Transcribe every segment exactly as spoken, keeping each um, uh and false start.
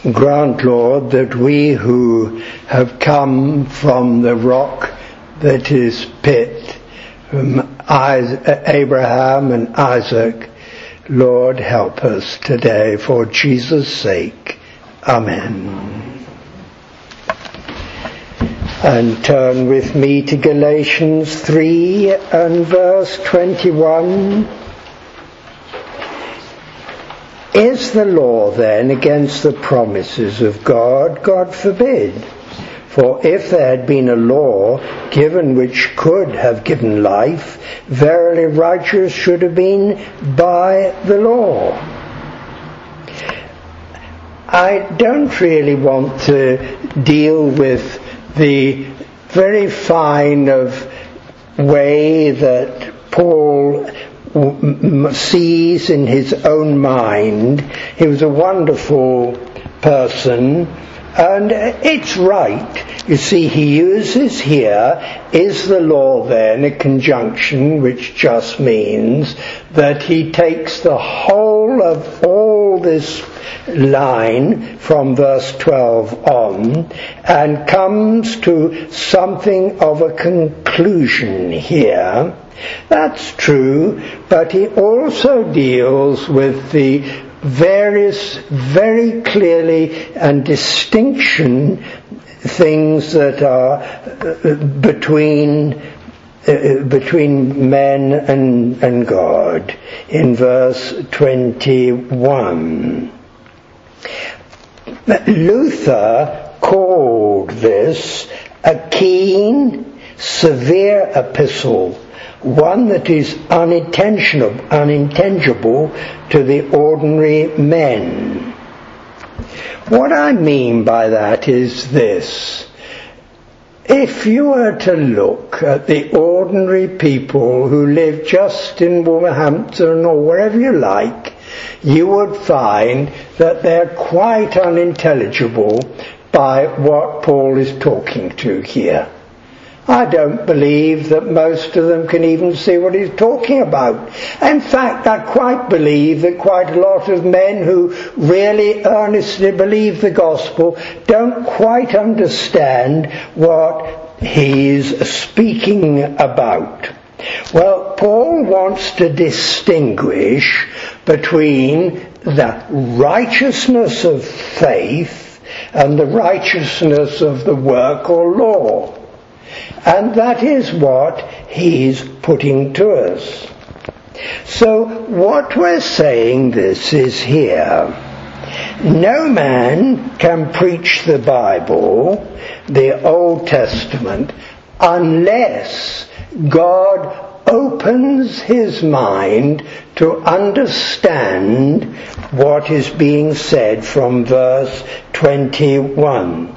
grant, Lord, that we who have come from the rock that is pit, from Abraham and Isaac, Lord, help us today for Jesus' sake. Amen. And turn with me to Galatians three and verse twenty-one. Is the law then against the promises of God? God forbid. For if there had been a law given which could have given life, verily righteous should have been by the law. I don't really want to deal with the very fine of way that Paul sees in his own mind. He was a wonderful person, and it's right. You see, he uses here, is the law then a conjunction, which just means that he takes the whole of all this line from verse twelve on and comes to something of a conclusion here. That's true, but he also deals with the various, very clearly and distinction things that are between uh, between men and, and God in verse twenty-one. Luther called this a keen, severe epistle, one that is unintentional, unintelligible to the ordinary men. What I mean by that is this. If you were to look at the ordinary people who live just in Wolverhampton or wherever you like, you would find that they're quite unintelligible by what Paul is talking to here. I don't believe that most of them can even see what he's talking about. In fact, I quite believe that quite a lot of men who really earnestly believe the gospel don't quite understand what he's speaking about. Well, Paul wants to distinguish between the righteousness of faith and the righteousness of the work or law. And that is what he's putting to us. So what we're saying this is here. No man can preach the Bible, the Old Testament, unless God opens his mind to understand what is being said from verse twenty-one.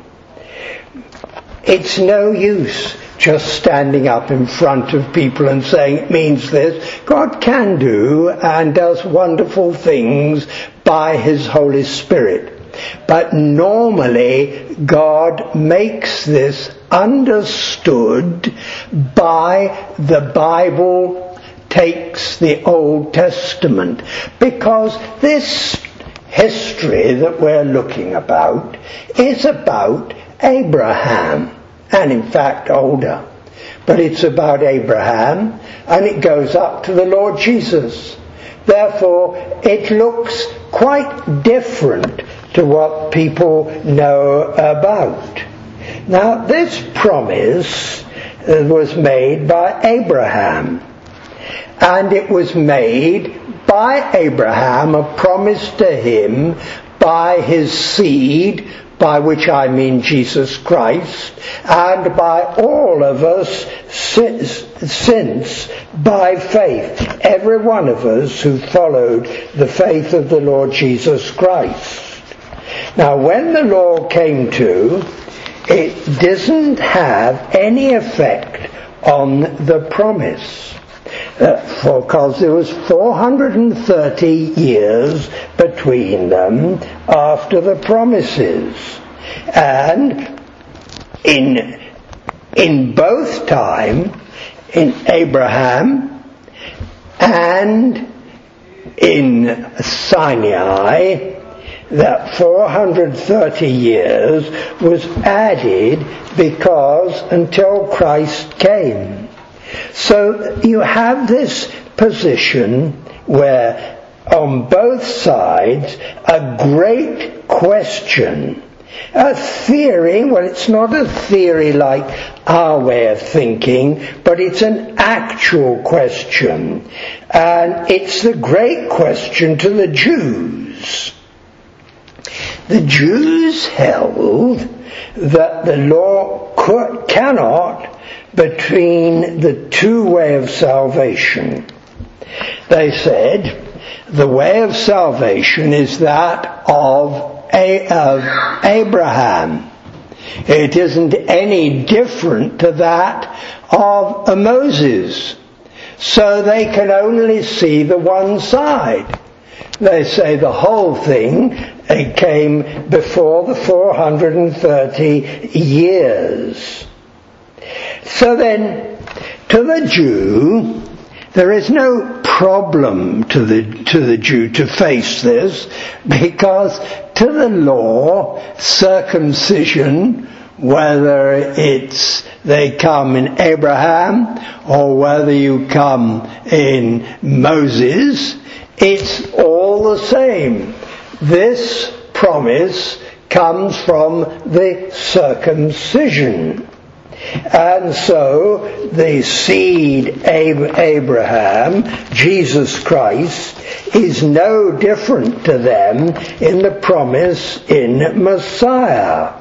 It's no use just standing up in front of people and saying it means this. God can do and does wonderful things by his Holy Spirit. But normally God makes this understood by the Bible, takes the Old Testament, because this history that we're looking about is about Abraham, and in fact older. But it's about Abraham, and it goes up to the Lord Jesus. Therefore, it looks quite different to what people know about. Now, this promise was made by Abraham, and it was made by Abraham, a promise to him by his seed, by which I mean Jesus Christ, and by all of us since by faith, every one of us who followed the faith of the Lord Jesus Christ. Now, when the law came to, it doesn't have any effect on the promise. Uh, for because there was four hundred thirty years between them after the promises, and in in both time, in Abraham and in Sinai, that four hundred thirty years was added because until Christ came. So you have this position where on both sides a great question, a theory. Well, it's not a theory like our way of thinking, but it's an actual question, and it's the great question to the Jews. The Jews held that the law could, cannot between the two ways of salvation. They said the way of salvation is that of, A- of Abraham. It isn't any different to that of a Moses. So they can only see the one side. They say the whole thing it came before the four hundred thirty years. So then, to the Jew, there is no problem to the to the Jew to face this, because to the law, circumcision, whether it's they come in Abraham or whether you come in Moses, it's all the same. This promise comes from the circumcision. And so the seed Abraham, Jesus Christ, is no different to them in the promise in Messiah.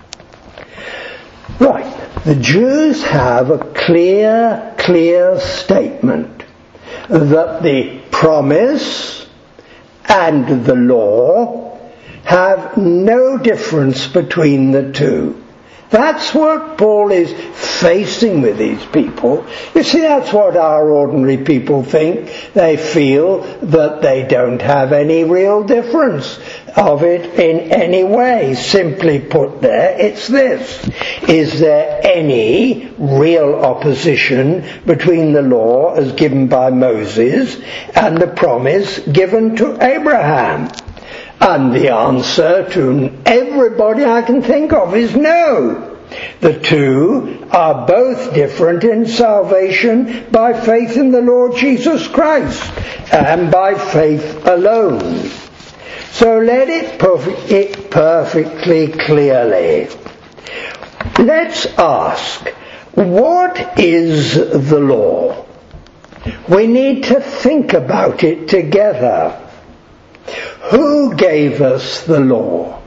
Right, the Jews have a clear, clear statement that the promise and the law have no difference between the two. That's what Paul is facing with these people. You see, that's what our ordinary people think. They feel that they don't have any real difference of it in any way. Simply put there, it's this. Is there any real opposition between the law as given by Moses and the promise given to Abraham? And the answer to everybody I can think of is no. The two are both different in salvation by faith in the Lord Jesus Christ and by faith alone. So let it put it perfectly clearly. Let's ask, what is the law? We need to think about it together. Who gave us the law?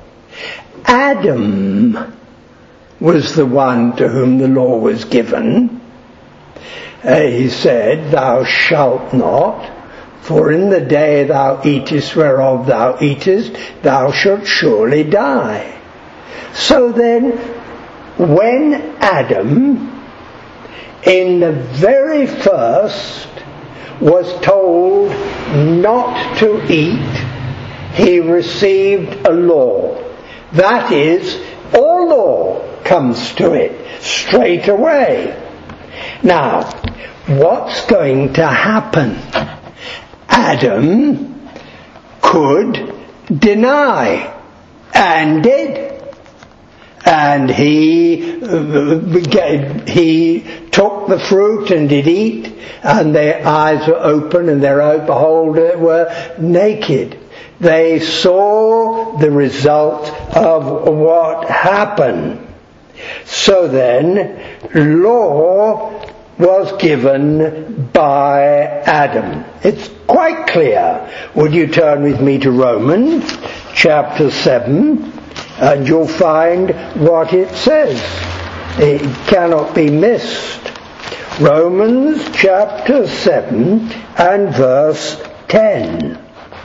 Adam was the one to whom the law was given. Uh, he said, "Thou shalt not, for in the day thou eatest whereof thou eatest, thou shalt surely die." So then, when Adam, in the very first, was told not to eat, he received a law. That is, all law comes to it straight away. Now, what's going to happen? Adam could deny, and did. And he uh, he took the fruit and did eat, and their eyes were open, and their eyes, behold, were naked. They saw the result of what happened. So then, law was given by Adam. It's quite clear. Would you turn with me to Romans chapter seven, and you'll find what it says. It cannot be missed. Romans chapter seven and verse ten.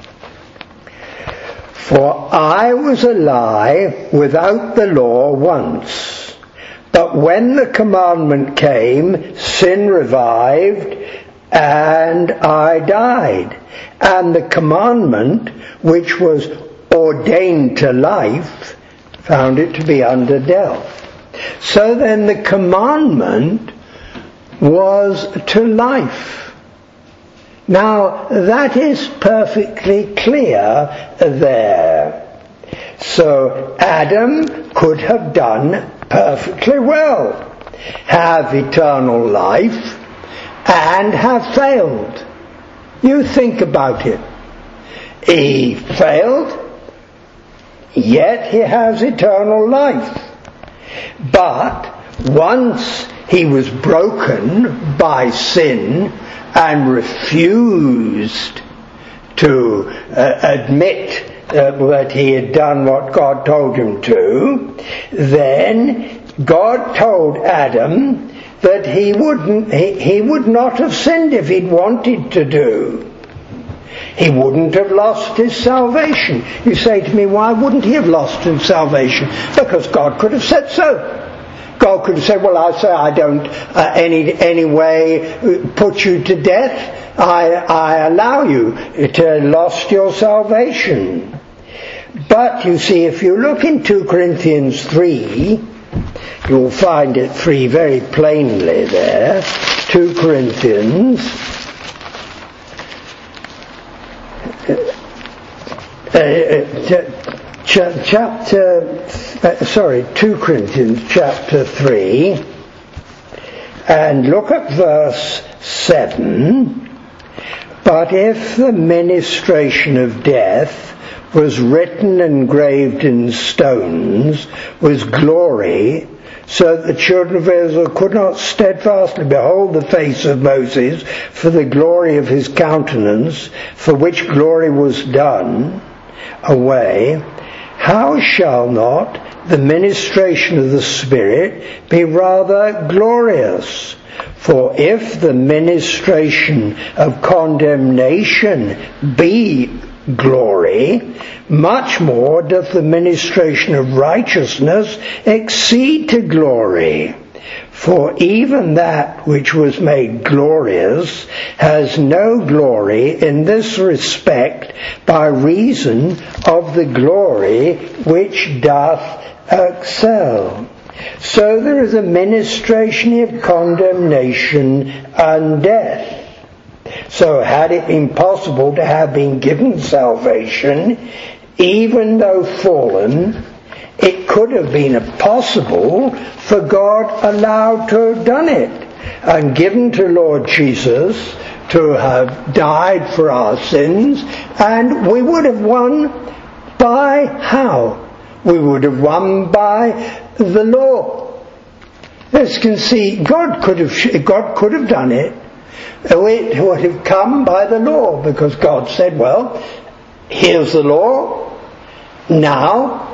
For I was alive without the law once, but when the commandment came, sin revived, and I died. And the commandment, which was ordained to life, found it to be under death. So then the commandment was to life. Now, that is perfectly clear there. So Adam could have done perfectly well, have eternal life, and have failed. You think about it. He failed, yet he has eternal life. But once he was broken by sin and refused to uh, admit uh, that he had done what God told him to, then God told Adam that he wouldn't, he, he would not have sinned if he'd wanted to do. He wouldn't have lost his salvation. You say to me, why wouldn't he have lost his salvation? Because God could have said so. God could have said, well, I say I don't uh, any any way put you to death. I I allow you to lost your salvation. But you see, if you look in Second Corinthians three, you'll find it three very plainly there. Second Corinthians uh, uh, ch- chapter uh, sorry Second Corinthians chapter three, and look at verse seven. But if the ministration of death was written and engraved in stones, was glory, so that the children of Israel could not steadfastly behold the face of Moses for the glory of his countenance, for which glory was done away, how shall not the ministration of the Spirit be rather glorious? For if the ministration of condemnation be glory, much more doth the ministration of righteousness exceed to glory. For even that which was made glorious has no glory in this respect by reason of the glory which doth excel. So there is a ministration of condemnation and death. So had it been possible to have been given salvation, even though fallen, it could have been possible for God allowed to have done it and given to Lord Jesus to have died for our sins, and we would have won by how? We would have won by the law. As you can see, God could have, God could have done it. It would have come by the law, because God said, well, here's the law. Now,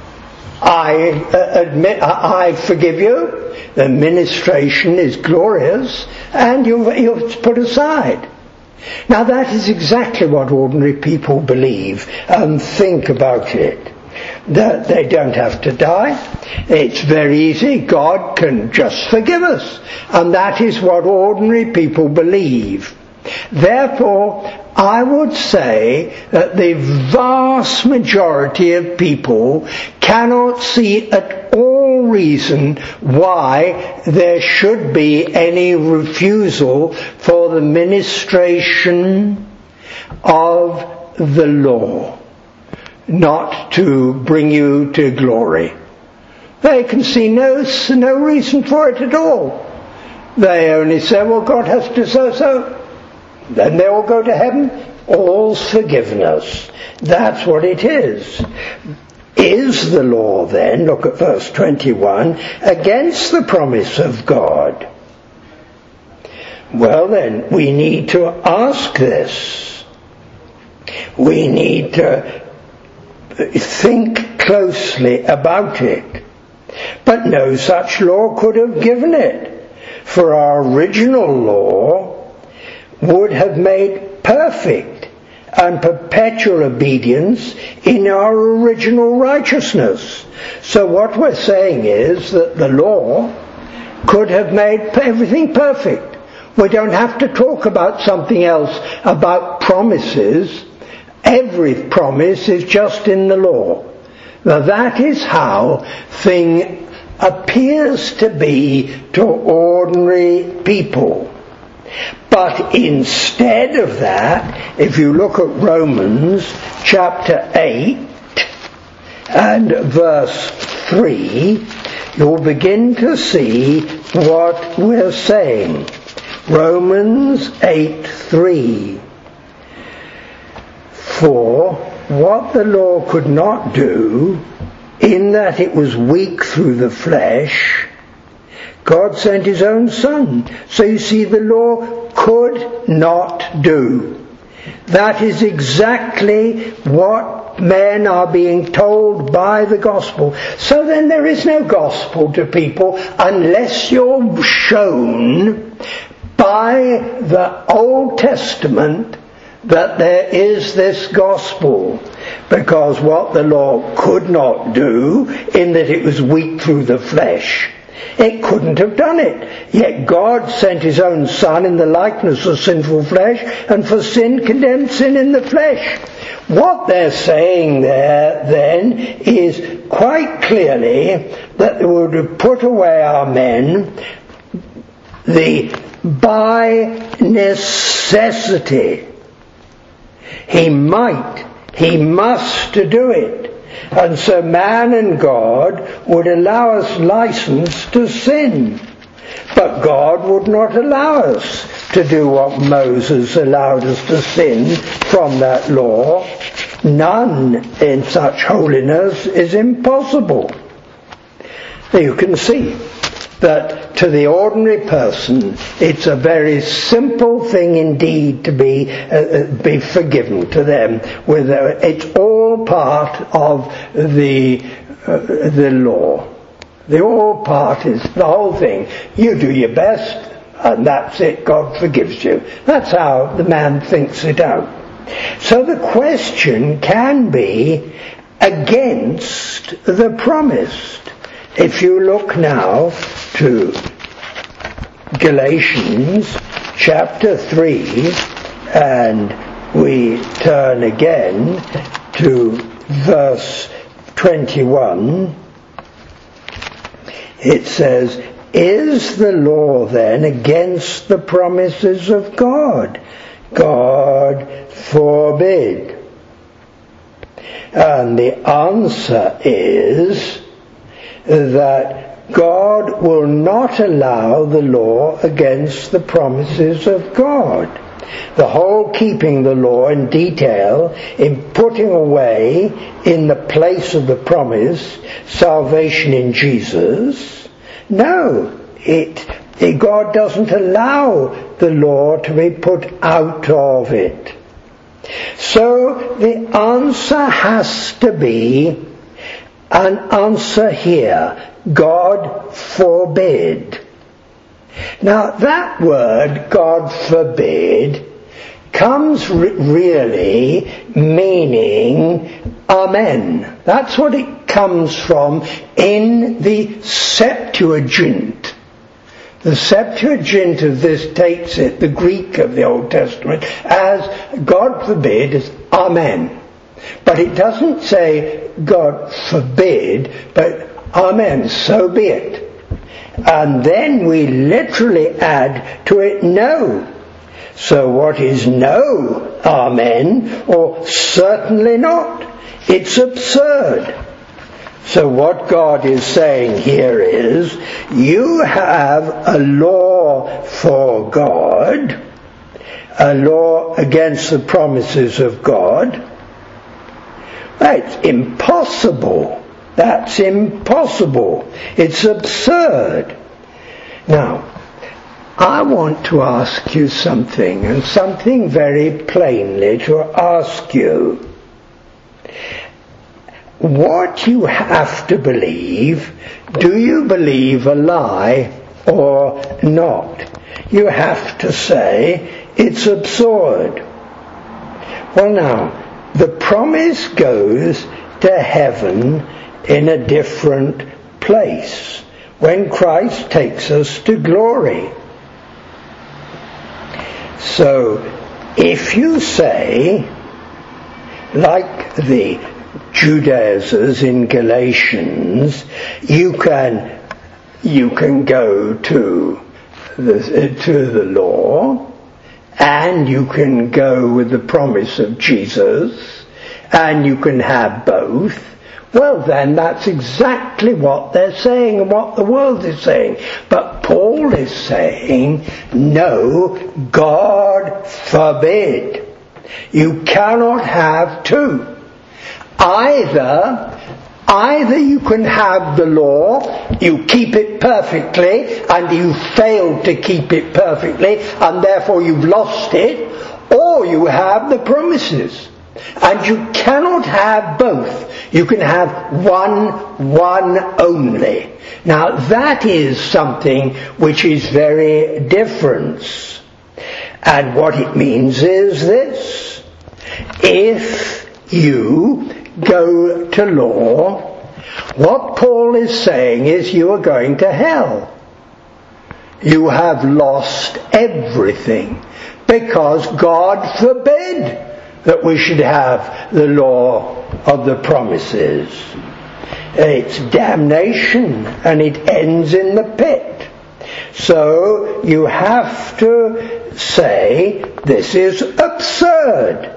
I uh, admit, I, I forgive you. The ministration is glorious, and you've, you've put aside. Now that is exactly what ordinary people believe and think about it. That they don't have to die. It's very easy. God can just forgive us. And that is what ordinary people believe. Therefore, I would say that the vast majority of people cannot see at all reason why there should be any refusal for the ministration of the law, not to bring you to glory. They can see no, no reason for it at all. They only say, well, God has to say so. Then they all go to heaven. All's forgiven us. That's what it is. Is the law then, look at verse twenty-one, against the promise of God? Well then, we need to ask this. We need to think closely about it. But no such law could have given it, for our original law would have made perfect and perpetual obedience in our original righteousness. So what we're saying is that the law could have made everything perfect. We don't have to talk about something else, about promises. Every promise is just in the law. Now that is how thing appears to be to ordinary people. But instead of that, if you look at Romans chapter eight, and verse three, you'll begin to see what we're saying. Romans eight three. For what the law could not do, in that it was weak through the flesh, God sent his own Son. So you see, the law could not do. That is exactly what men are being told by the gospel. So then there is no gospel to people unless you're shown by the Old Testament that there is this gospel. Because what the law could not do, in that it was weak through the flesh, it couldn't have done it. Yet God sent his own Son in the likeness of sinful flesh, and for sin condemned sin in the flesh. What they're saying there then is quite clearly that they would have put away our men the by necessity. He might, he must do it. And so man and God would allow us license to sin. But God would not allow us to do what Moses allowed us to sin from that law. None in such holiness is impossible. You can see that to the ordinary person it's a very simple thing indeed to be uh, be forgiven to them. With uh, it's all part of the uh, the law. The all part is the whole thing. You do your best and that's it. God forgives you. That's how the man thinks it out. So the question can be against the promised. If you look now to Galatians chapter three, and we turn again to verse twenty-one, it says, is the law then against the promises of God? God forbid. And the answer is that God will not allow the law against the promises of God. The whole keeping the law in detail, in putting away in the place of the promise salvation in Jesus, no, it, it God doesn't allow the law to be put out of it. So the answer has to be an answer here, God forbid. Now that word, God forbid, comes re- really meaning amen. That's what it comes from in the Septuagint. The Septuagint of this takes it, the Greek of the Old Testament, as God forbid is amen. But it doesn't say God forbid, but amen, so be it. And then we literally add to it no. So what is no amen, or certainly not? It's absurd. So what God is saying here is, you have a law for God, a law against the promises of God. That's impossible. That's impossible. It's absurd. Now, I want to ask you something, and something very plainly to ask you. What you have to believe, do you believe a lie or not? You have to say it's absurd. Well now, the promise goes to heaven in a different place when Christ takes us to glory. So, if you say, like the Judaizers in Galatians, you can you can go to the to the law, and you can go with the promise of Jesus, and you can have both, well then that's exactly what they're saying and what the world is saying. But Paul is saying, no, God forbid. You cannot have two. Either Either you can have the law, you keep it perfectly, and you failed to keep it perfectly, and therefore you've lost it, or you have the promises. And you cannot have both. You can have one, one only. Now that is something which is very different. And what it means is this: if you go to law, what Paul is saying is you are going to hell. You have lost everything, because God forbid that we should have the law of the promises. It's damnation, and it ends in the pit. So you have to say, this is absurd.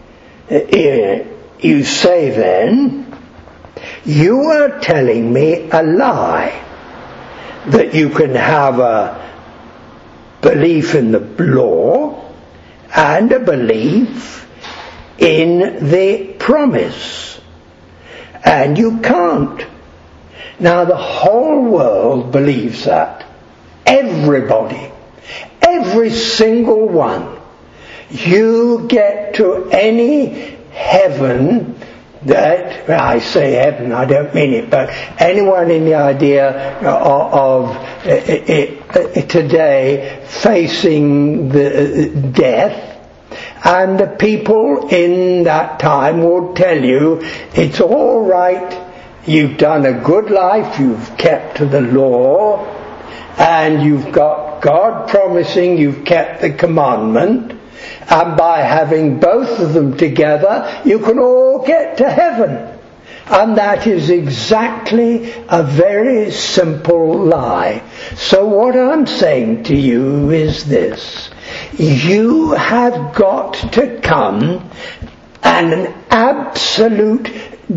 You say then, you are telling me a lie, that you can have a belief in the law and a belief in the promise. And you can't. Now the whole world believes that. Everybody. Every single one. You get to any heaven that, well, I say heaven, I don't mean it, but anyone in the idea of, of it, it, today facing the death, and the people in that time will tell you, it's all right, you've done a good life, you've kept to the law, and you've got God promising you've kept the commandment, and by having both of them together, you can all get to heaven. And that is exactly a very simple lie. So what I'm saying to you is this: you have got to come and an absolute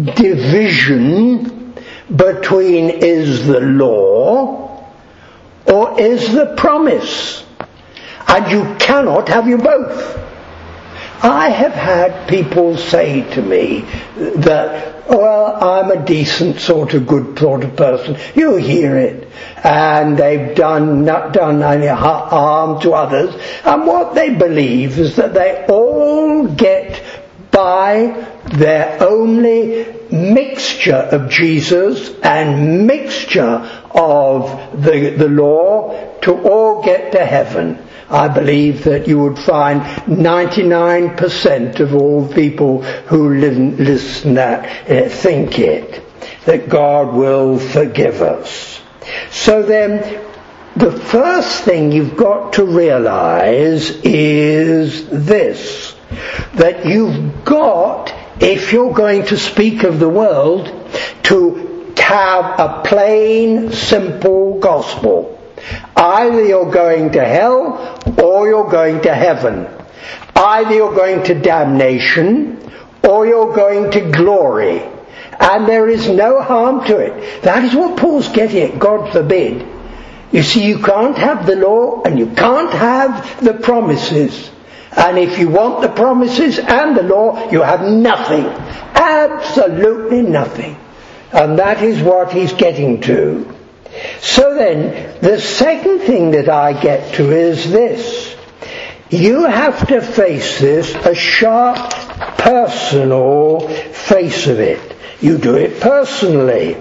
division between is the law or is the promise. And you cannot have you both. I have had people say to me that, well, I'm a decent sort of good sort of person. You hear it. And they've done, not done any harm to others. And what they believe is that they all get by their only mixture of Jesus and mixture of the, the law to all get to heaven. I believe that you would find ninety-nine percent of all people who listen that uh, think it, that God will forgive us. So then, the first thing you've got to realize is this, that you've got, if you're going to speak of the world, to have a plain, simple gospel. Either you're going to hell or you're going to heaven. Either you're going to damnation or you're going to glory. And there is no harm to it. That is what Paul's getting at, God forbid. You see, you can't have the law and you can't have the promises. And if you want the promises and the law, you have nothing. Absolutely nothing. And that is what he's getting to. So then, the second thing that I get to is this. You have to face this, a sharp, personal face of it. You do it personally.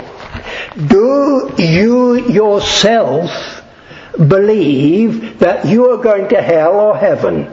Do you yourself believe that you are going to hell or heaven?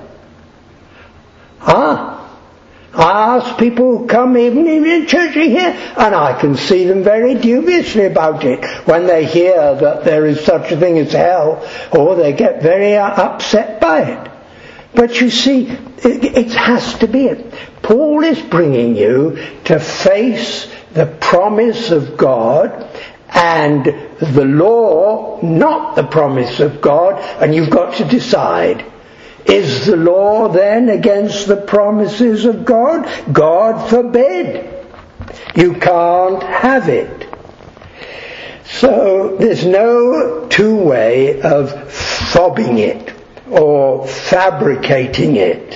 Ah, I ask people who come even in church here, and I can see them very dubiously about it when they hear that there is such a thing as hell, or they get very upset by it. But you see, it, it has to be it. Paul is bringing you to face the promise of God and the law, not the promise of God, and you've got to decide. Is the law then against the promises of God? God forbid. You can't have it. So there's no two way of fobbing it or fabricating it.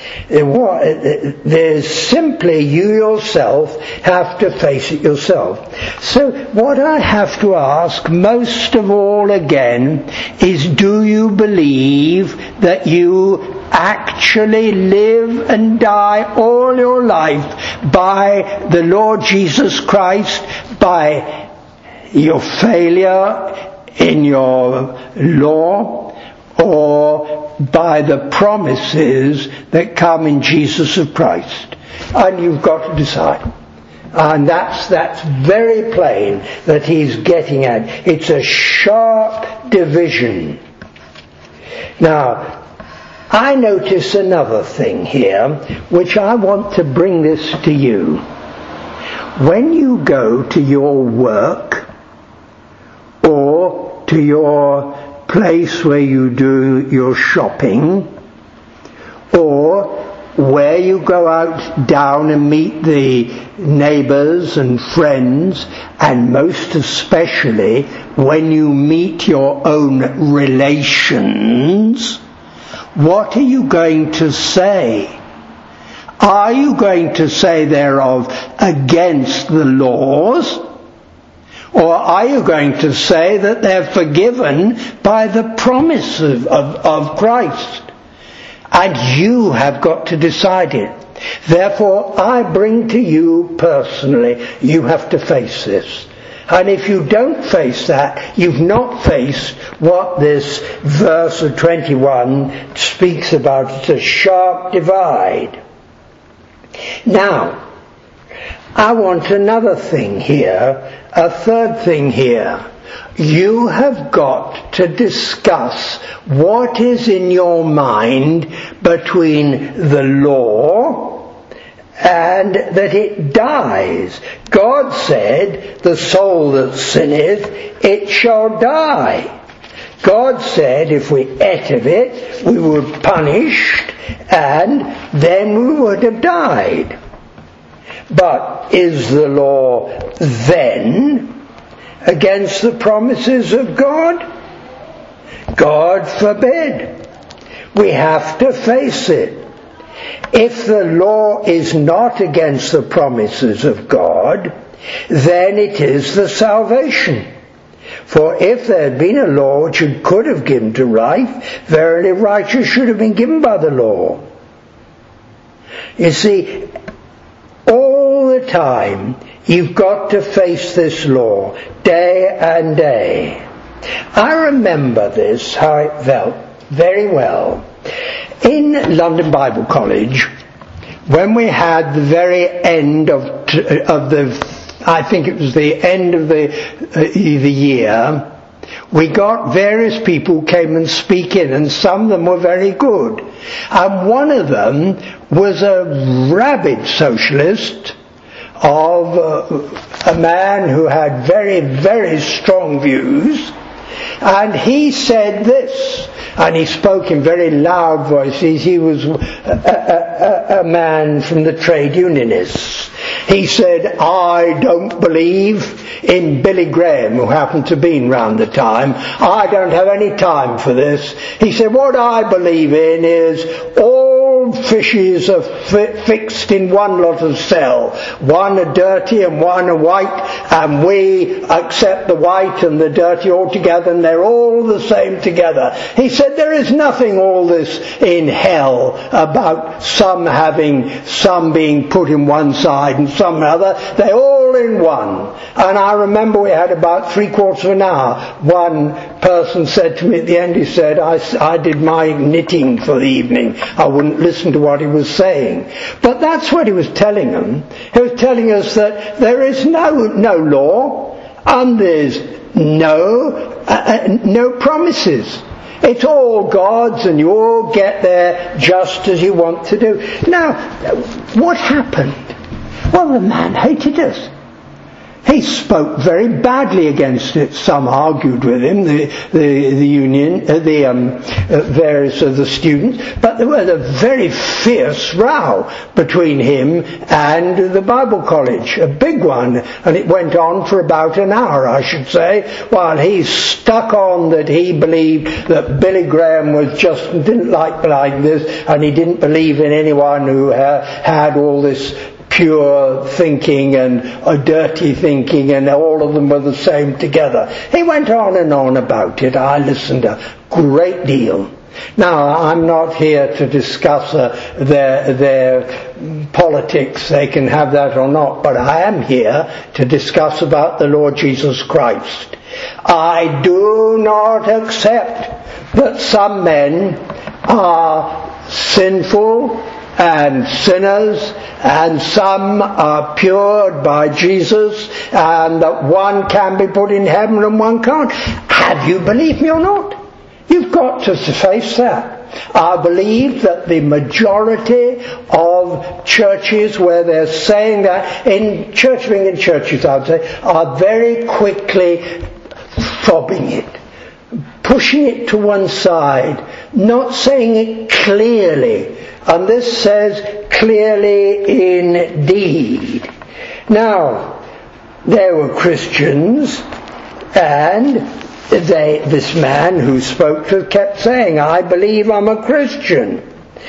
There's simply you yourself have to face it yourself. So what I have to ask most of all again is, do you believe that you actually live and die all your life by the Lord Jesus Christ, by your failure in your law, or by the promises that come in Jesus of Christ? And you've got to decide. And that's that's very plain that he's getting at. It's a sharp division. Now, I notice another thing here, which I want to bring this to you. When you go to your work, or to your place where you do your shopping, or where you go out down and meet the neighbours and friends, and most especially when you meet your own relations, what are you going to say? Are you going to say thereof against the laws? Or are you going to say that they're forgiven by the promise of, of, of Christ? And you have got to decide it. Therefore, I bring to you personally, you have to face this. And if you don't face that, you've not faced what this verse of twenty-one speaks about. It's a sharp divide. Now, I want another thing here, a third thing here. You have got to discuss what is in your mind between the law and that it dies. God said, the soul that sinneth, it shall die. God said if we ate of it, we were punished and then we would have died. But is the law then against the promises of God? God forbid. We have to face it. If the law is not against the promises of God, then it is the salvation. For if there had been a law which it could have given to life, verily righteousness should have been given by the law. You see, all the time you've got to face this law, day and day. I remember this, how it felt, very well. In London Bible College, when we had the very end of of the, I think it was the end of the uh, the year, we got various people who came and speak in, and some of them were very good. And one of them was a rabid socialist of uh, a man who had very, very strong views. And he said this, and he spoke in very loud voices. He was a, a, a, a man from the trade unionists. He said, I don't believe in Billy Graham, who happened to be round the time. I don't have any time for this. He said, what I believe in is all fishes are fi- fixed in one lot of cell. One are dirty and one are white, and we accept the white and the dirty all together, and they're all the same together. He said there is nothing all this in hell about some having, some being put in one side and some other. They're all in one. And I remember we had about three quarters of an hour. One person said to me at the end, he said, I, I did my knitting for the evening. I wouldn't listen to what he was saying. But that's what he was telling them. He was telling us that there is no, no law, and there's no, uh, no promises. It's all God's, and you all get there just as you want to do. Now, what happened? Well, the man hated us. He spoke very badly against it. Some argued with him, the the, the union, uh, the um, uh, various of the students, but there was a very fierce row between him and the Bible college, a big one, and it went on for about an hour, I should say, while he stuck on that he believed that Billy Graham was just didn't like like this, and he didn't believe in anyone who uh, had all this pure thinking and a dirty thinking, and all of them were the same together. He went on and on about it. I listened a great deal. Now, I'm not here to discuss uh, their their politics. They can have that or not, but I am here to discuss about the Lord Jesus Christ. I do not accept that some men are sinful and sinners, and some are pured by Jesus, and that one can be put in heaven and one can't. Have you believed me or not? You've got to face that. I believe that the majority of churches where they're saying that, in Church of England churches I would say, are very quickly fobbing it, pushing it to one side, not saying it clearly. And this says clearly indeed. Now, there were Christians, and they, this man who spoke to kept saying, I believe I'm a Christian.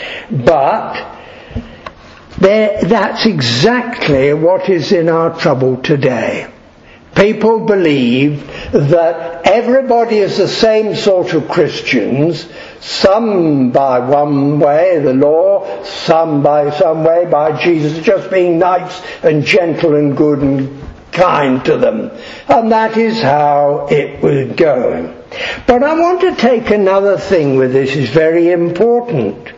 But there, that's exactly what is in our trouble today. People believe that everybody is the same sort of Christians, some by one way, the law, some by some way, by Jesus, just being nice and gentle and good and kind to them. And that is how it was going. But I want to take another thing with this, it's very important.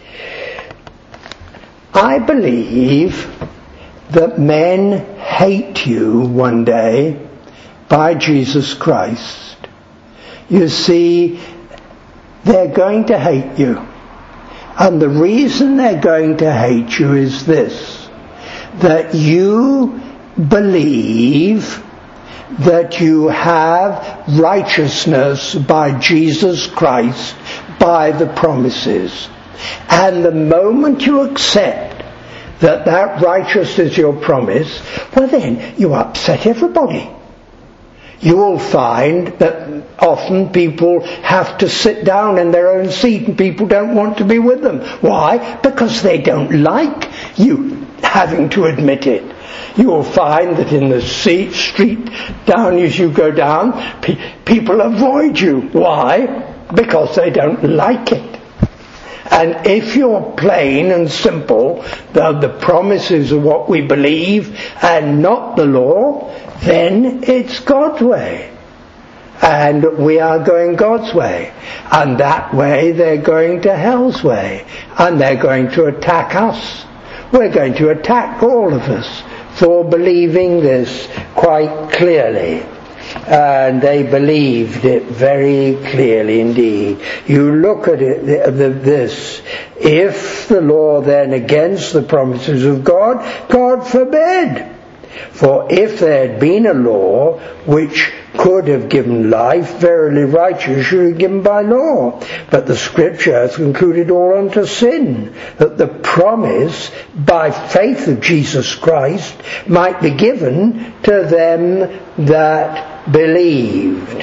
I believe that men hate you one day by Jesus Christ. You see, they're going to hate you. And the reason they're going to hate you is this, that you believe that you have righteousness by Jesus Christ, by the promises. And the moment you accept that that righteousness is your promise, well then you upset everybody. You will find that often people have to sit down in their own seat and people don't want to be with them. Why? Because they don't like you having to admit it. You will find that in the seat, street, down as you go down, pe- people avoid you. Why? Because they don't like it. And if you're plain and simple, the, the promises are what we believe and not the law, then it's God's way. And we are going God's way. And that way they're going to hell's way. And they're going to attack us. We're going to attack all of us for believing this quite clearly. And they believed it very clearly indeed. You look at it, this, if the law then against the promises of God, God forbid. For if there had been a law which could have given life, verily righteous should have given by law. But the Scripture has concluded all unto sin, that the promise by faith of Jesus Christ might be given to them that believed.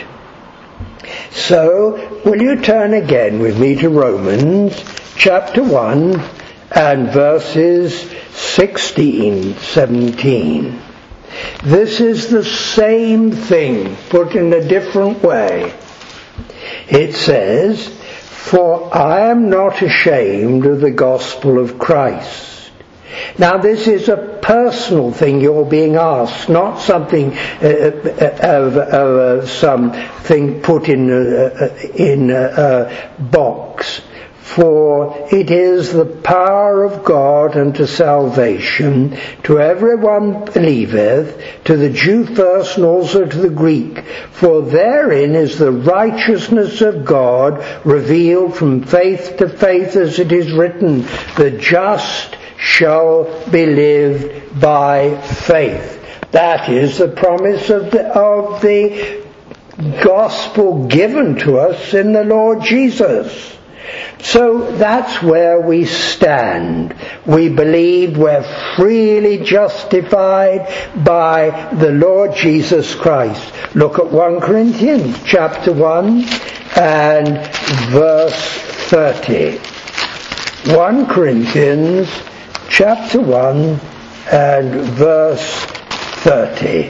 So, will you turn again with me to Romans chapter one and verses sixteen, seventeen. This is the same thing, put in a different way. It says, for I am not ashamed of the gospel of Christ. Now this is a personal thing you're being asked, not something uh, of, of uh, something put in a, in a, a box. For it is the power of God unto salvation to everyone believeth, to the Jew first and also to the Greek. For therein is the righteousness of God revealed from faith to faith, as it is written, the just shall be lived by faith. That is the promise of the, of the gospel given to us in the Lord Jesus. So that's where we stand. We believe we're freely justified by the Lord Jesus Christ. Look at First Corinthians chapter one and verse thirty. First Corinthians chapter one and verse thirty.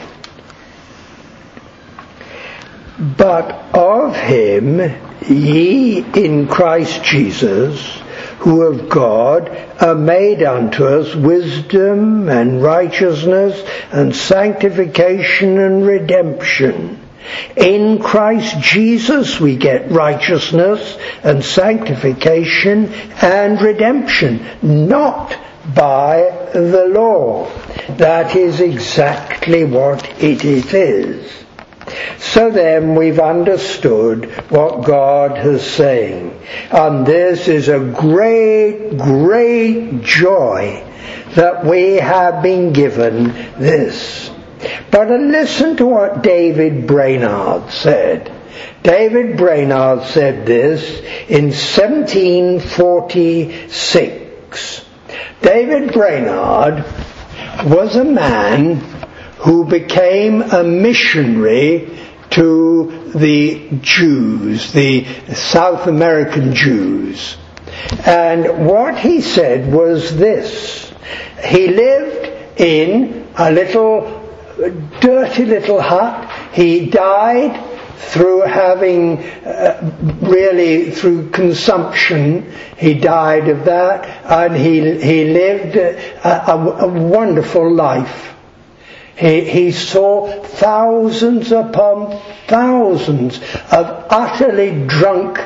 But of him ye in Christ Jesus, who of God are made unto us wisdom and righteousness and sanctification and redemption. In Christ Jesus we get righteousness and sanctification and redemption, not by the law. That is exactly what it is. So then we've understood what God is saying. And this is a great, great joy that we have been given this. But listen to what David Brainerd said. David Brainerd said this in seventeen forty-six. David Brainerd was a man who became a missionary to the Jews, the South American Jews. And what he said was this. He lived in a little, dirty little hut. He died through having, uh, really through consumption. He died of that, and he, he lived a, a, a wonderful life. He, he saw thousands upon thousands of utterly drunk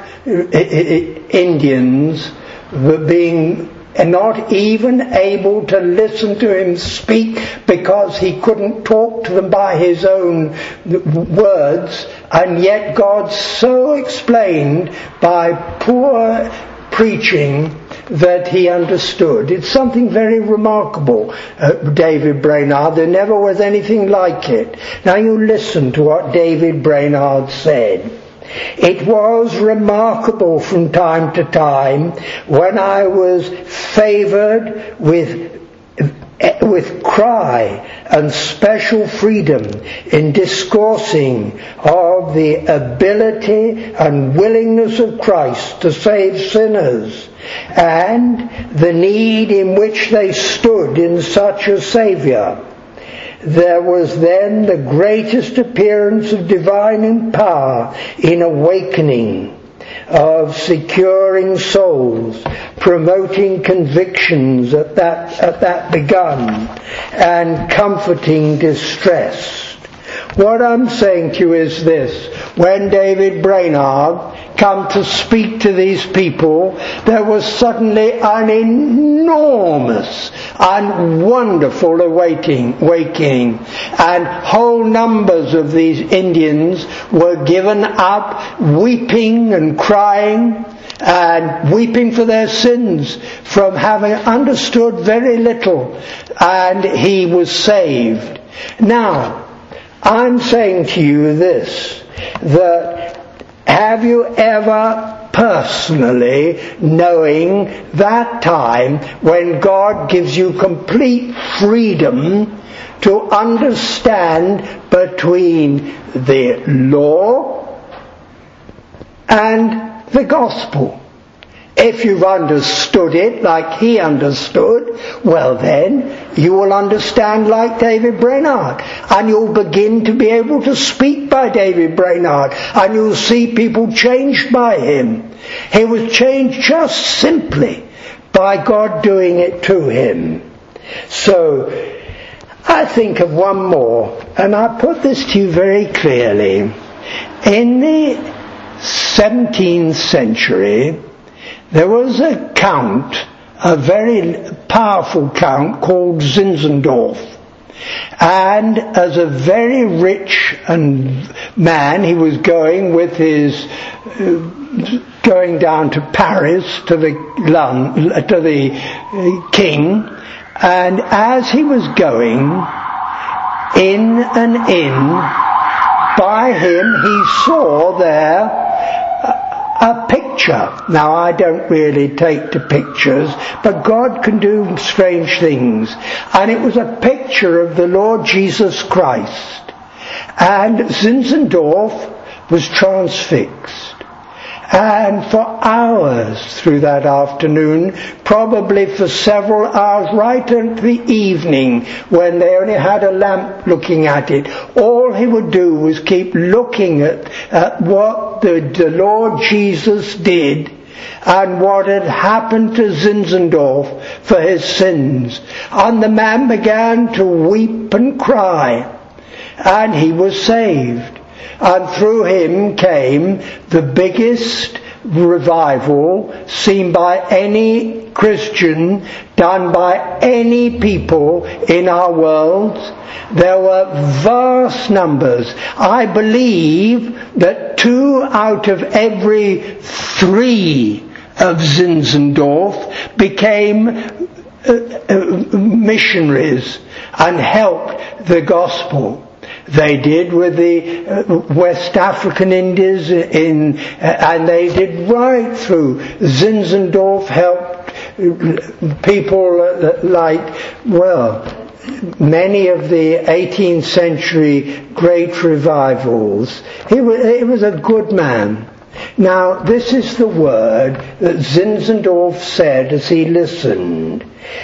Indians being not even able to listen to him speak because he couldn't talk to them by his own words, and yet God so explained by poor preaching that he understood. It's something very remarkable, uh, David Brainerd. There never was anything like it. Now you listen to what David Brainerd said. It was remarkable from time to time when I was favoured with with cry and special freedom in discoursing of the ability and willingness of Christ to save sinners, and the need in which they stood in such a Saviour. There was then the greatest appearance of divine power in awakening, of securing souls, promoting convictions at that, at that begun, and comforting distressed. What I'm saying to you is this. When David Brainerd came to speak to these people, there was suddenly an enormous and wonderful awakening, awakening, and whole numbers of these Indians were given up weeping and crying, and weeping for their sins from having understood very little, and he was saved. Now, I'm saying to you this, that have you ever personally, knowing that time when God gives you complete freedom to understand between the law and the gospel? If you've understood it like he understood, well then, you will understand like David Brainerd. And you'll begin to be able to speak by David Brainerd. And you'll see people changed by him. He was changed just simply by God doing it to him. So, I think of one more, and I put this to you very clearly. In the seventeenth century, there was a count, a very powerful count called Zinzendorf. And as a very rich and man, he was going with his, uh, going down to Paris to the, to the king. And as he was going, in and in. By him he saw there a, a picture. Now I don't really take to pictures, but God can do strange things. And it was a picture of the Lord Jesus Christ. And Zinzendorf was transfixed. And for hours through that afternoon, probably for several hours, right into the evening, when they only had a lamp looking at it, all he would do was keep looking at, at what the, the Lord Jesus did and what had happened to Zinzendorf for his sins. And the man began to weep and cry, and he was saved. And through him came the biggest revival seen by any Christian, done by any people in our world. There were vast numbers. I believe that two out of every three of Zinzendorf became uh, uh, missionaries and helped the gospel. They did with the uh, West African Indies, in, uh, and they did right through. Zinzendorf helped people uh, like, well, many of the eighteenth century great revivals. He was, he was a good man. Now, this is the word that Zinzendorf said as he listened.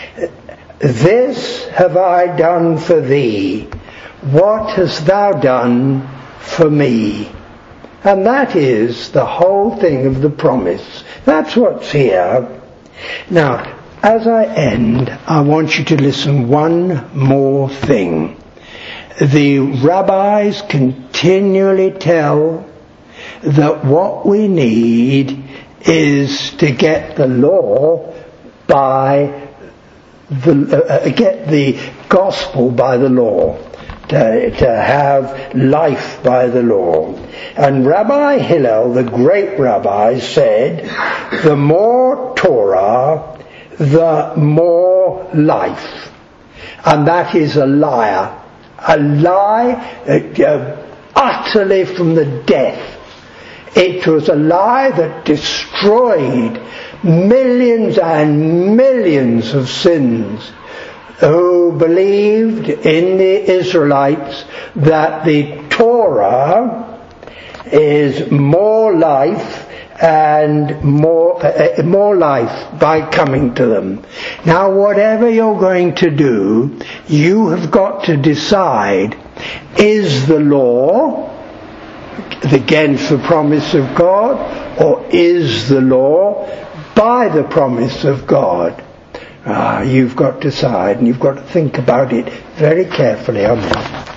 "This have I done for thee. What hast thou done for me?" And that is the whole thing of the promise. That's what's here. Now, as I end, I want you to listen one more thing. The rabbis continually tell that what we need is to get the law by the, uh, get the gospel by the law. To, to have life by the law. And Rabbi Hillel, the great rabbi, said, the more Torah, the more life. And that is a liar. A lie uh, utterly from the death. It was a lie that destroyed millions and millions of sins, who believed in the Israelites that the Torah is more life and more uh, more life by coming to them. Now, whatever you're going to do, you have got to decide, is the law against the promise of God, or is the law by the promise of God? Ah, you've got to decide, and you've got to think about it very carefully. Amen.